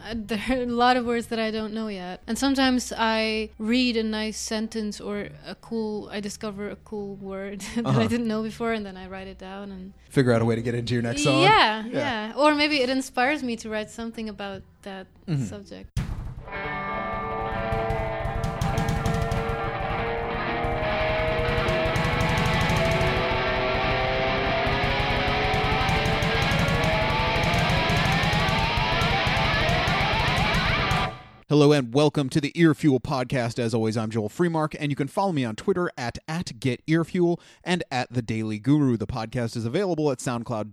There are a lot of words that I don't know yet. And sometimes I read a nice sentence or I discover a cool word that I didn't know before, and then I write it down and figure out a way to get into your next song. Yeah. Or maybe it inspires me to write something about that subject. Hello and welcome to the Earfuel podcast. As always, I'm Joel Freemark, and you can follow me on Twitter at @GetEarfuel and at The Daily Guru. The podcast is available at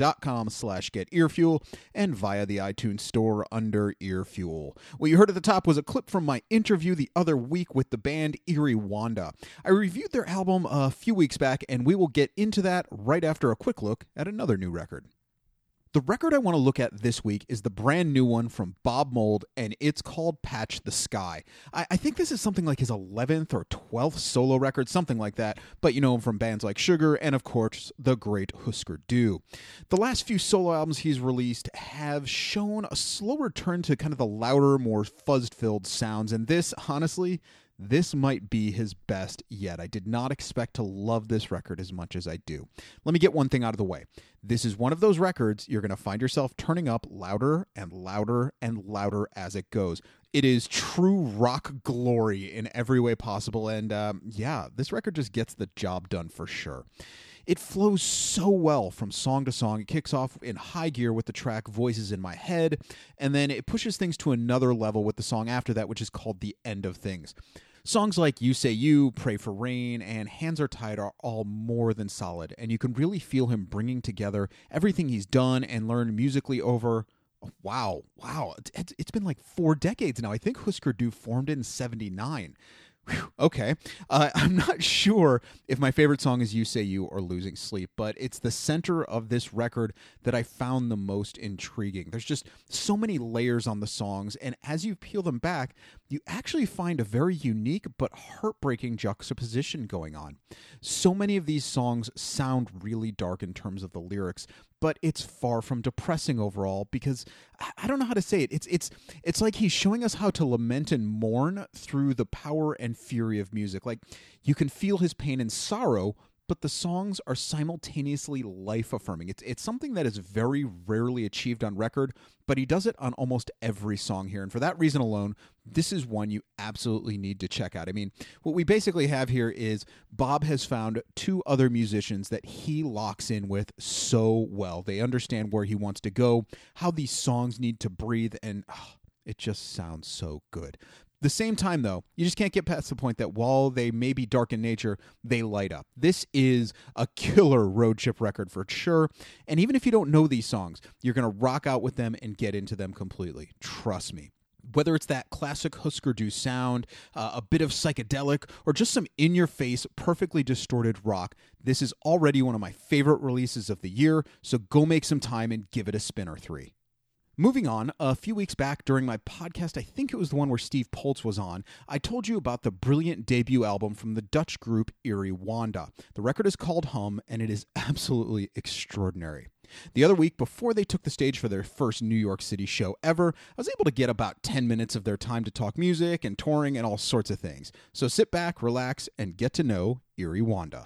soundcloud.com/GetEarfuel and via the iTunes store under Earfuel. What you heard at the top was a clip from my interview the other week with the band Eerie Wanda. I reviewed their album a few weeks back, and we will get into that right after a quick look at another new record. The record I want to look at this week is the brand new one from Bob Mould, and it's called Patch the Sky. I think this is something like his 11th or 12th solo record, something like that, but you know him from bands like Sugar and, of course, the great Husker Du. The last few solo albums he's released have shown a slow return to kind of the louder, more fuzz-filled sounds, and this, honestly, this might be his best yet. I did not expect to love this record as much as I do. Let me get one thing out of the way. This is one of those records you're going to find yourself turning up louder and louder and louder as it goes. It is true rock glory in every way possible, and this record just gets the job done for sure. It flows so well from song to song. It kicks off in high gear with the track Voices in My Head, and then it pushes things to another level with the song after that, which is called The End of Things. Songs like You Say You, Pray for Rain, and Hands Are Tied are all more than solid, and you can really feel him bringing together everything he's done and learned musically over... Wow. It's been like 4 decades now. I think Husker Du formed in 1979. Whew, okay. I'm not sure if my favorite song is You Say You or Losing Sleep, but it's the center of this record that I found the most intriguing. There's just so many layers on the songs, and as you peel them back, you actually find a very unique but heartbreaking juxtaposition going on. So many of these songs sound really dark in terms of the lyrics, but it's far from depressing overall because I don't know how to say it. It's like he's showing us how to lament and mourn through the power and fury of music. Like, you can feel his pain and sorrow, but the songs are simultaneously life-affirming. It's something that is very rarely achieved on record, but he does it on almost every song here. And for that reason alone, this is one you absolutely need to check out. I mean, what we basically have here is Bob has found 2 other musicians that he locks in with so well. They understand where he wants to go, how these songs need to breathe, and it just sounds so good. The same time, though, you just can't get past the point that while they may be dark in nature, they light up. This is a killer road trip record for sure, and even if you don't know these songs, you're going to rock out with them and get into them completely. Trust me. Whether it's that classic Husker Du sound, a bit of psychedelic, or just some in-your-face, perfectly distorted rock, this is already one of my favorite releases of the year, so go make some time and give it a spin or 3. Moving on, a few weeks back during my podcast, I think it was the one where Steve Poltz was on, I told you about the brilliant debut album from the Dutch group Eerie Wanda. The record is called Hum, and it is absolutely extraordinary. The other week, before they took the stage for their first New York City show ever, I was able to get about 10 minutes of their time to talk music and touring and all sorts of things. So sit back, relax, and get to know Eerie Wanda.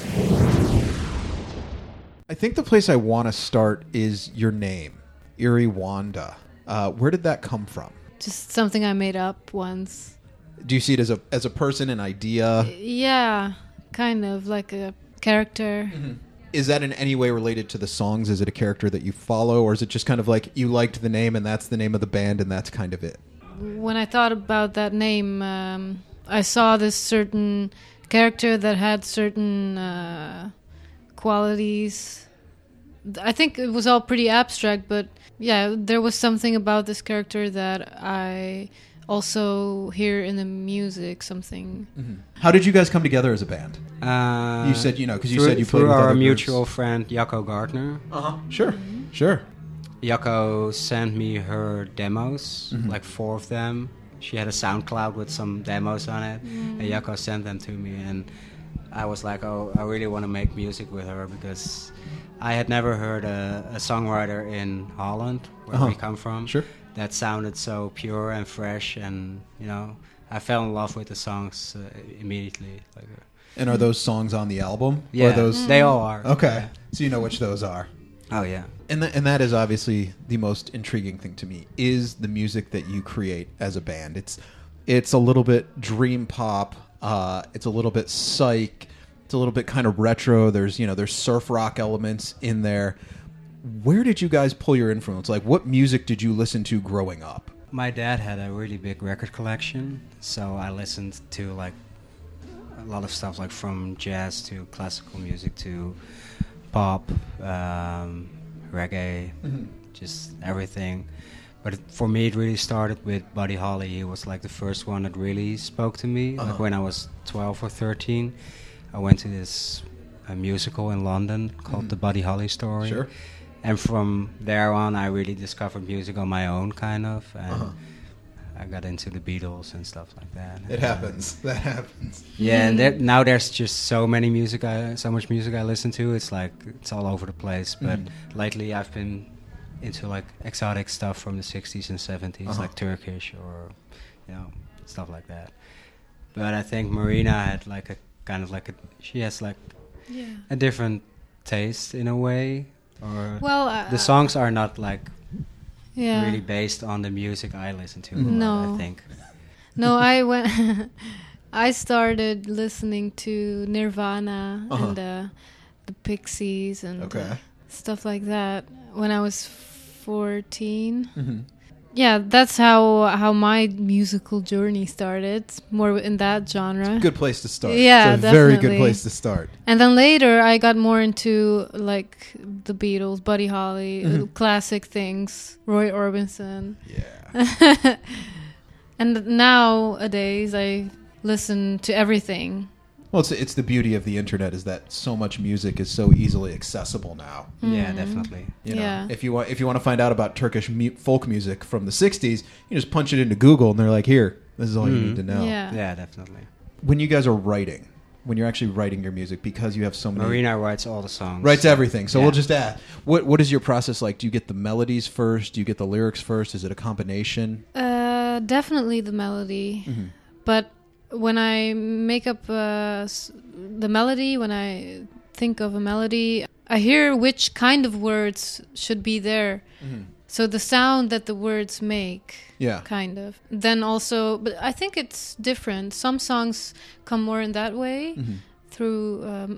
I think the place I want to start is your name. Eerie Wanda. Where did that come from? Just something I made up once. Do you see it as a person, an idea? Yeah, kind of like a character. Mm-hmm. Is that in any way related to the songs? Is it a character that you follow, or is it just kind of like you liked the name and that's the name of the band and that's kind of it? When I thought about that name, I saw this certain character that had certain qualities. I think it was all pretty abstract, but yeah, there was something about this character that I also hear in the music, something. Mm-hmm. How did you guys come together as a band? You said, because you said you played with our other mutual groups. friend, Jacco Gardner. Uh-huh. Sure. Jacco sent me her demos, like 4 of them. She had a SoundCloud with some demos on it, and Jacco sent them to me, and I was like, oh, I really want to make music with her, because I had never heard a songwriter in Holland, where we come from. Sure. that sounded so pure and fresh, and I fell in love with the songs immediately. And are those songs on the album? Yeah, or those... they all are. Okay, Yeah. so you know which those are. Oh yeah. And that is obviously the most intriguing thing to me, is the music that you create as a band. It's a little bit dream pop. It's a little bit psych. It's a little bit kind of retro. There's surf rock elements in there. Where did you guys pull your influence? Like, what music did you listen to growing up? My dad had a really big record collection, so I listened to like a lot of stuff, like from jazz to classical music to pop, reggae, just everything. But for me, it really started with Buddy Holly. He was like the first one that really spoke to me. Like when I was 12 or 13, I went to this musical in London called The Buddy Holly Story. Sure. And from there on, I really discovered music on my own, kind of. And I got into the Beatles and stuff like that. It happens. That happens. Yeah, and now there's just so much music I listen to. It's like it's all over the place. But lately, I've been into like exotic stuff from the 60s and 70s, like Turkish or stuff like that. But I think Marina had like a kind of like she has like a different taste in a way. Or the songs are not like really based on the music I listen to. No, I think. No, I started listening to Nirvana and the Pixies and stuff like that when I was 14. Yeah, that's how my musical journey started, more in that genre. Good place to start. Yeah, it's a definitely. very good place to start. And then later I got more into like the Beatles, Buddy Holly, classic things, Roy Orbison. Yeah. And nowadays I listen to everything. Well, it's the beauty of the internet, is that so much music is so easily accessible now. Yeah, definitely. If you want to find out about Turkish folk music from the 60s, you just punch it into Google and they're like, here, this is all you need to know. Yeah, definitely. When you guys are writing, when you're actually writing your music, because you have so many... Marina writes all the songs. Writes everything. So we'll just ask, what is your process like? Do you get the melodies first? Do you get the lyrics first? Is it a combination? Definitely the melody. But when I make up the melody, when I think of a melody, I hear which kind of words should be there. So the sound that the words make, kind of. Then also, but I think it's different. Some songs come more in that way, through,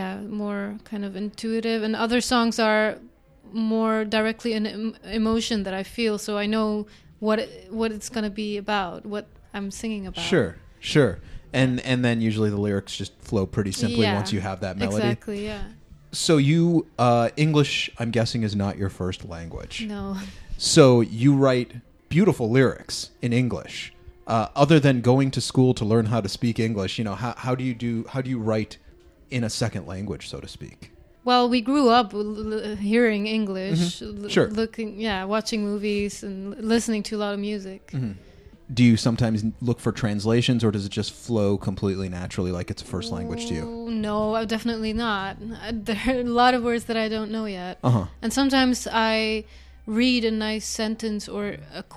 more kind of intuitive. And other songs are more directly an emotion that I feel. So I know what it's going to be about, what I'm singing about. Sure. And then usually the lyrics just flow pretty simply once you have that melody. Exactly, yeah. So you, English, I'm guessing, is not your first language. No. So you write beautiful lyrics in English. Other than going to school to learn how to speak English, how do you write in a second language, so to speak? Well, we grew up hearing English, Sure. watching movies and listening to a lot of music. Do you sometimes look for translations, or does it just flow completely naturally like it's a first language to you? No, definitely not. There are a lot of words that I don't know yet. And sometimes I read a nice sentence or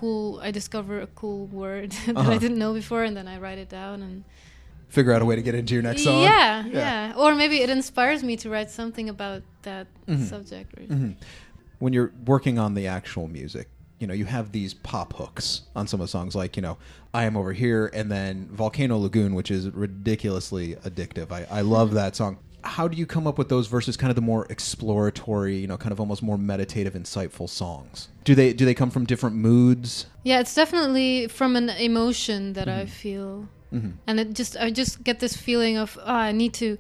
I discover a cool word that I didn't know before, and then I write it down and figure out a way to get into your next song. Yeah. Or maybe it inspires me to write something about that subject. When you're working on the actual music, you have these pop hooks on some of the songs, like, I Am Over Here, and then Volcano Lagoon, which is ridiculously addictive. I love that song. How do you come up with those versus kind of the more exploratory, kind of almost more meditative, insightful songs? Do they come from different moods? Yeah, it's definitely from an emotion that I feel. And I just get this feeling of, I need to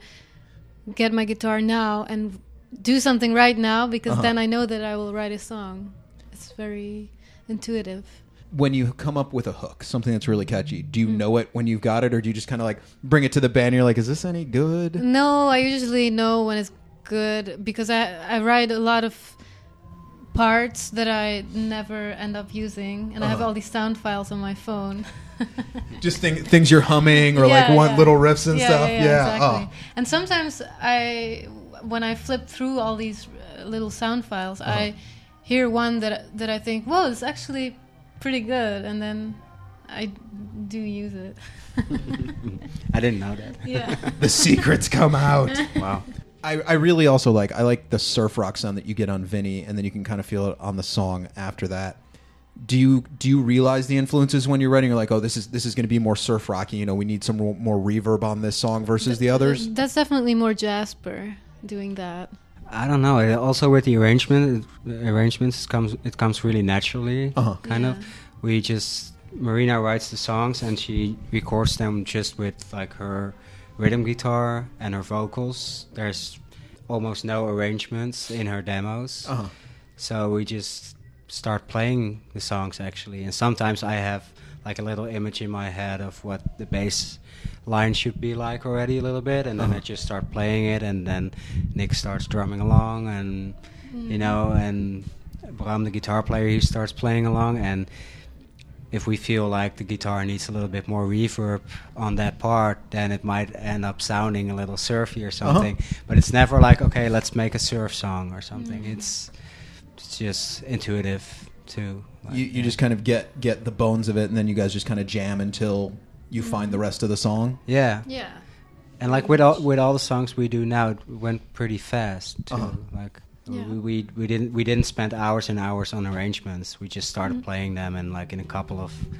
get my guitar now and do something right now, because then I know that I will write a song. It's very intuitive. When you come up with a hook, something that's really catchy, do you know it when you've got it, or do you just kind of like bring it to the band and you're like, is this any good? No, I usually know when it's good, because I write a lot of parts that I never end up using, and I have all these sound files on my phone. Just things you're humming, or little riffs and stuff. Yeah, exactly. And sometimes when I flip through all these little sound files, I hear one that I think, whoa, it's actually pretty good, and then I do use it. I didn't know that. Yeah. The secrets come out. Wow. I really also like the surf rock sound that you get on Vinny, and then you can kind of feel it on the song after that. Do you realize the influences when you're writing? You're like, oh, this is going to be more surf rocky. You know, we need some more reverb on this song versus the others. That's definitely more Jasper doing that. I don't know. Also with the arrangements comes really naturally. Kind of. We just Marina writes the songs and she records them just with like her rhythm guitar and her vocals. There's almost no arrangements in her demos. So we just start playing the songs actually. And sometimes I have like a little image in my head of what the bass line should be like already a little bit, and then I just start playing it, and then Nick starts drumming along, and you know, and Bram, the guitar player, he starts playing along, and if we feel like the guitar needs a little bit more reverb on that part, then it might end up sounding a little surfy or something. But it's never like, okay, let's make a surf song or something. It's just intuitive too. Like, You just kind of get the bones of it, and then you guys just kind of jam until you find the rest of the song. Yeah. Yeah. And like with all the songs we do now, it went pretty fast too. Like Yeah. we didn't spend hours and hours on arrangements. We just started playing them, and like in a couple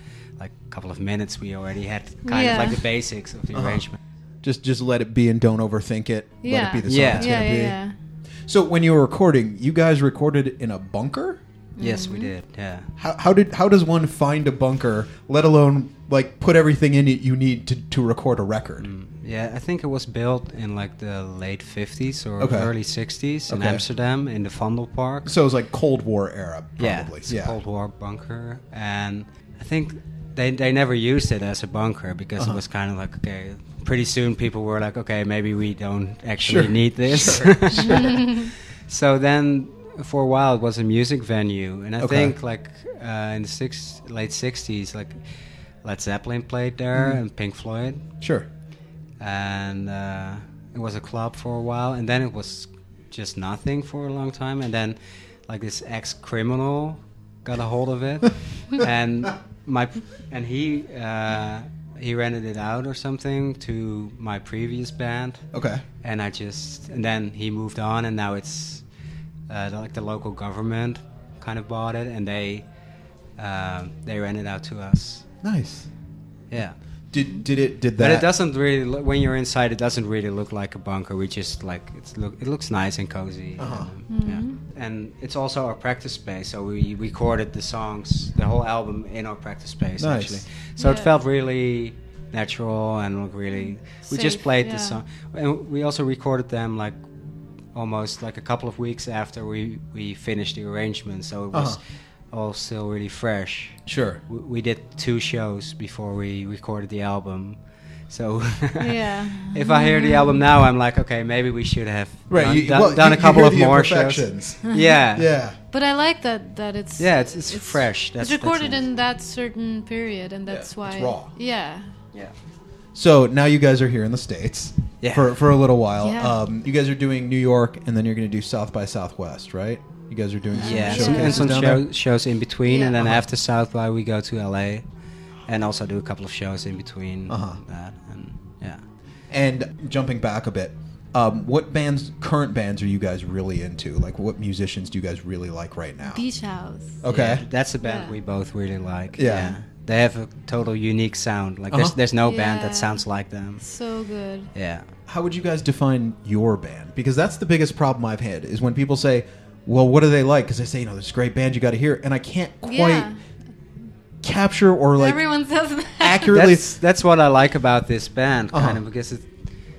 of minutes, we already had kind of like the basics of the arrangement. Just let it be and don't overthink it. Let Yeah. it be the song it's gonna be. Yeah. So when you were recording, you guys recorded in a bunker? Yes, we did. Yeah. How does one find a bunker, let alone like put everything in it you need to record a record? Yeah, I think it was built in like the late 50s or Okay. early 60s in Okay. Amsterdam in the Vondelpark. So it was like Cold War era, probably. It's a Cold War bunker, and I think they never used it as a bunker because it was kind of like, okay, pretty soon people were like, okay, maybe we don't actually need this. So then for a while it was a music venue, and I think like in the late 60s, like Led Zeppelin played there and Pink Floyd. Sure. And it was a club for a while, and then it was just nothing for a long time, and then like this ex-criminal got a hold of it, and he rented it out or something to my previous band. Okay. And then he moved on, and now it's like the local government kind of bought it, and they rent it out to us. Nice. Yeah. Did that? But it doesn't really. When you're inside, it doesn't really look like a bunker. We just like it looks nice and cozy. Yeah. And it's also our practice space. So we recorded the songs, the whole album, in our practice space. Nice. Actually. So it felt really natural and really. We just Safe, played the song, and we also recorded them like almost like a couple of weeks after we finished the arrangement. So it was all still really fresh. Sure. We did 2 shows before we recorded the album. So if I hear the album now, I'm like, okay, maybe we should have done a couple of more shows. Yeah. But I like that it's it's fresh. It's recorded in that certain period, and that's why it's raw. Yeah. So now you guys are here in the States for a little while. Yeah. You guys are doing New York, and then you're going to do South by Southwest, right? You guys are doing some shows in between, and then after South by we go to LA, and also do a couple of shows in between that. And jumping back a bit, what current bands are you guys really into? Like, what musicians do you guys really like right now? Beach House. Okay. Yeah, that's a band we both really like. Yeah. They have a total unique sound. Like there's no band that sounds like them. So good. Yeah. How would you guys define your band? Because that's the biggest problem I've had is when people say, well, what do they like? Because they say, there's a great band you got to hear. And I can't quite capture or like everyone says that. accurately. That's what I like about this band, kind of, because it,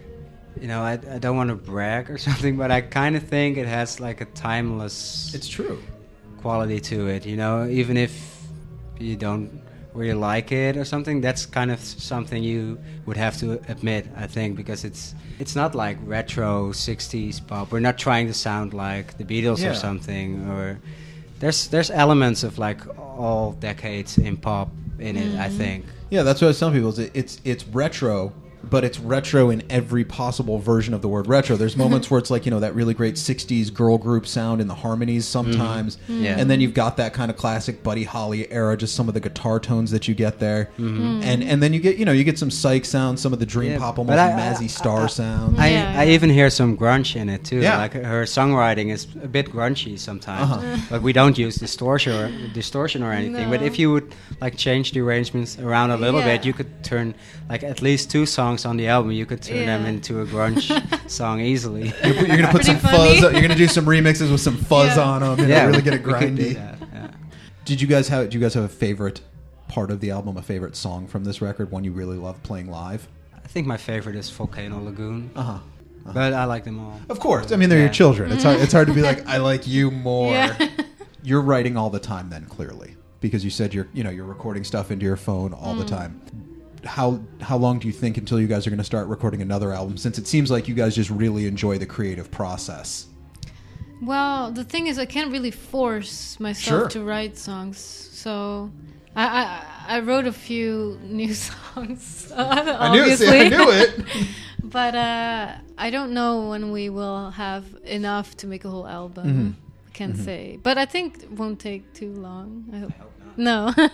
I don't want to brag or something, but I kind of think it has like a timeless It's true. quality to it. Even if you don't really like it or something, that's kind of something you would have to admit, I think, because it's not like retro 60s pop. We're not trying to sound like the Beatles or something, or there's elements of like all decades in pop in it, I think. Yeah, that's what I tell people. It's retro, but it's retro in every possible version of the word retro. There's moments where it's like, that really great 60s girl group sound in the harmonies sometimes. Yeah. And then you've got that kind of classic Buddy Holly era, just some of the guitar tones that you get there. And then you get some psych sounds, some of the dream pop, almost Mazzy Star sounds. I even hear some grunge in it too. Yeah. Like her songwriting is a bit grungy sometimes, but we don't use distortion or anything. But if you would like change the arrangements around a little bit, you could turn like at least 2 songs on the album. You could turn them into a grunge song easily. You're going to put some fuzz. You're going to do some remixes with some fuzz on them. Really get it grindy. Did you guys have a favorite part of the album? A favorite song from this record? One you really love playing live? I think my favorite is Volcano Lagoon. But I like them all. Of course. I mean, they're your children. It's hard to be like, I like you more. Yeah. You're writing all the time then, clearly, because you said you're recording stuff into your phone all the time. How long do you think until you guys are going to start recording another album, since it seems like you guys just really enjoy the creative process? Well, the thing is, I can't really force myself to write songs. So I wrote a few new songs, obviously. I knew it. But I don't know when we will have enough to make a whole album. I can't say. But I think it won't take too long. I hope not. No.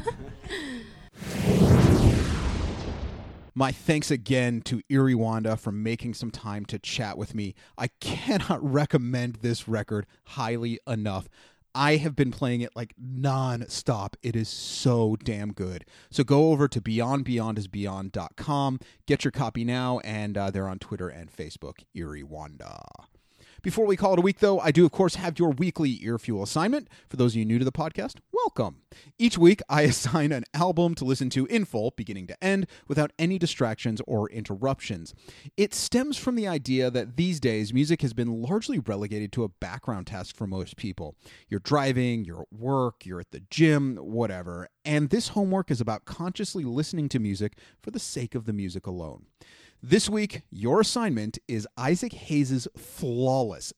My thanks again to Eerie Wanda for making some time to chat with me. I cannot recommend this record highly enough. I have been playing it like non-stop. It is so damn good. So go over to beyondbeyondisbeyond.com. Get your copy now, and they're on Twitter and Facebook, Eerie Wanda. Before we call it a week, though, I do, of course, have your weekly Earfuel assignment. For those of you new to the podcast, welcome. Each week, I assign an album to listen to in full, beginning to end, without any distractions or interruptions. It stems from the idea that these days, music has been largely relegated to a background task for most people. You're driving, you're at work, you're at the gym, whatever. And this homework is about consciously listening to music for the sake of the music alone. This week, your assignment is Isaac Hayes' flawless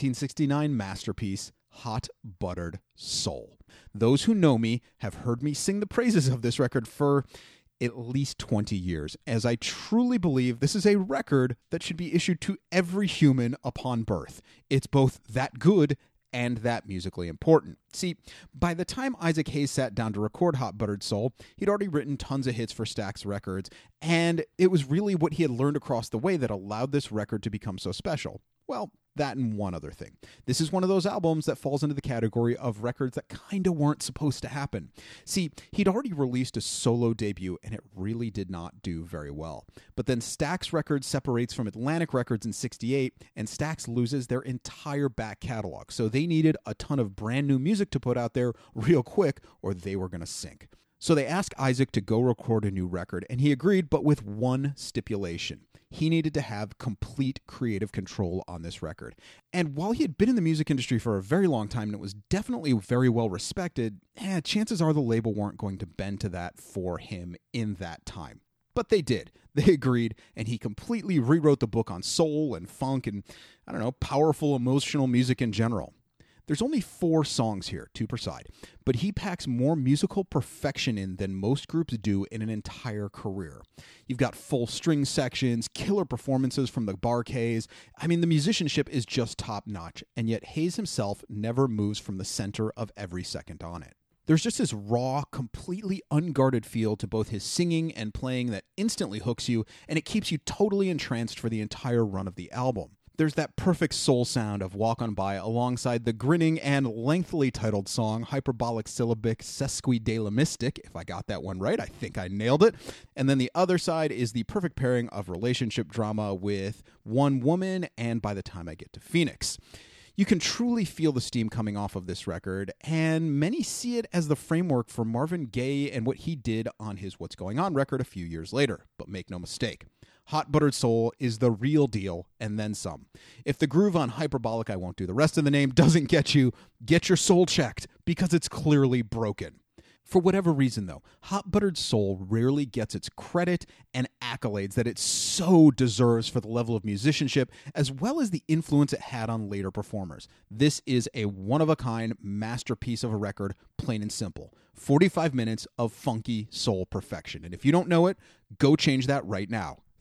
1969 masterpiece, Hot Buttered Soul. Those who know me have heard me sing the praises of this record for at least 20 years, as I truly believe this is a record that should be issued to every human upon birth. It's both that good and that musically important. See, by the time Isaac Hayes sat down to record Hot Buttered Soul, he'd already written tons of hits for Stax Records, and it was really what he had learned across the way that allowed this record to become so special. Well, that and one other thing. This is one of those albums that falls into the category of records that kind of weren't supposed to happen. See, he'd already released a solo debut, and it really did not do very well. But then Stax Records separates from Atlantic Records in '68, and Stax loses their entire back catalog. So they needed a ton of brand new music to put out there real quick, or they were going to sink. So they asked Isaac to go record a new record, and he agreed, but with one stipulation. He needed to have complete creative control on this record. And while he had been in the music industry for a very long time and it was definitely very well respected, chances are the label weren't going to bend to that for him in that time. But they did. They agreed, and he completely rewrote the book on soul and funk and, powerful emotional music in general. There's only 4 songs here, 2 per side, but he packs more musical perfection in than most groups do in an entire career. You've got full string sections, killer performances from the Bar-Kays. I mean, the musicianship is just top-notch, and yet Hayes himself never moves from the center of every second on it. There's just this raw, completely unguarded feel to both his singing and playing that instantly hooks you, and it keeps you totally entranced for the entire run of the album. There's that perfect soul sound of Walk On By alongside the grinning and lengthily titled song Hyperbolic Syllabic Sesquidalemistic. If I got that one right, I think I nailed it. And then the other side is the perfect pairing of relationship drama with One Woman and By the Time I Get to Phoenix. You can truly feel the steam coming off of this record, and many see it as the framework for Marvin Gaye and what he did on his What's Going On record a few years later. But make no mistake, Hot Buttered Soul is the real deal, and then some. If the groove on Hyperbolic, I won't do the rest of the name, doesn't get you, get your soul checked, because it's clearly broken. For whatever reason, though, Hot Buttered Soul rarely gets its credit and accolades that it so deserves for the level of musicianship, as well as the influence it had on later performers. This is a one-of-a-kind masterpiece of a record, plain and simple. 45 minutes of funky soul perfection. And if you don't know it, go change that right now.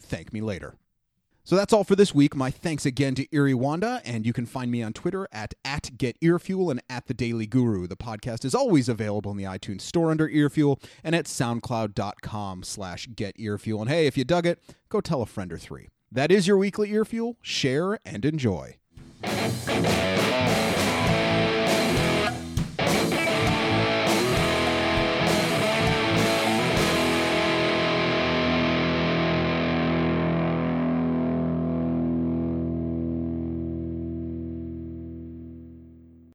thank me later. So that's all for this week. My thanks again to Eerie Wanda, and you can find me on Twitter at @GetEarFuel and @TheDailyGuru. The podcast is always available in the iTunes Store under Earfuel and at SoundCloud.com/GetEarFuel. And hey, if you dug it, go tell a friend or three. That is your weekly Earfuel. Share and enjoy.